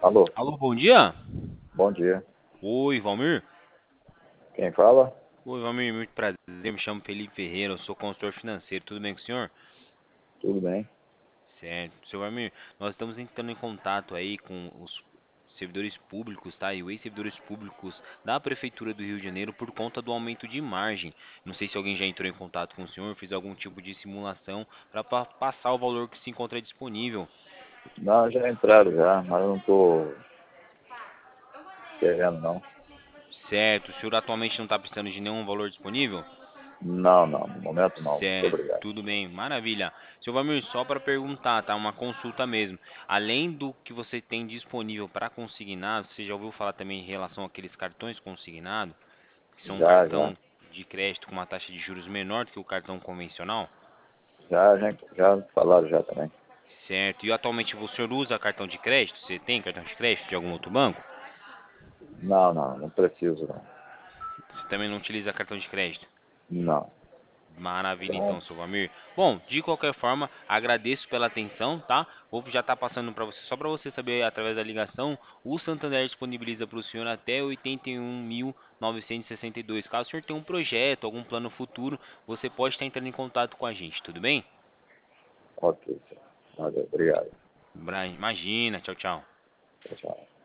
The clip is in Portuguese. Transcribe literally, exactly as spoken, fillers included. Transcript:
Alô, Alô, bom dia. bom dia. Oi, Valmir. Quem fala? Oi, Valmir, muito prazer. Me chamo Felipe Ferreira, eu sou consultor financeiro. Tudo bem com o senhor? Tudo bem? Certo. Senhor Valmir, nós estamos entrando em contato aí com os servidores públicos, tá? E os ex-servidores públicos da Prefeitura do Rio de Janeiro por conta do aumento de margem. Não sei se alguém já entrou em contato com o senhor, fez algum tipo de simulação para passar o valor que se encontra disponível. Não, já entraram já, mas eu não estou querendo não. Certo. O senhor atualmente não está precisando de nenhum valor disponível? Não, não, no momento não. Muito Certo, obrigado. tudo bem, maravilha. Seu Valmir, só para perguntar, tá? Uma consulta mesmo. Além do que você tem disponível para consignado, você já ouviu falar também em relação àqueles cartões consignados, que são um Já, já. cartão de crédito com uma taxa de juros menor do que o cartão convencional? Já, já, já falaram já também. Certo. E atualmente o senhor usa cartão de crédito? Você tem cartão de crédito de algum outro banco? Não, não, não preciso não. Você também não utiliza cartão de crédito? Não. Maravilha Então, então, seu Valmir. Bom, de qualquer forma, agradeço pela atenção, tá? Vou já estar passando para você, só para você saber através da ligação, o Santander disponibiliza para o senhor até oitenta e um mil novecentos e sessenta e dois. Caso o senhor tenha um projeto, algum plano futuro, você pode estar entrando em contato com a gente, tudo bem? ok. Valeu, obrigado. Bra- Imagina, tchau, tchau. Tchau, tchau.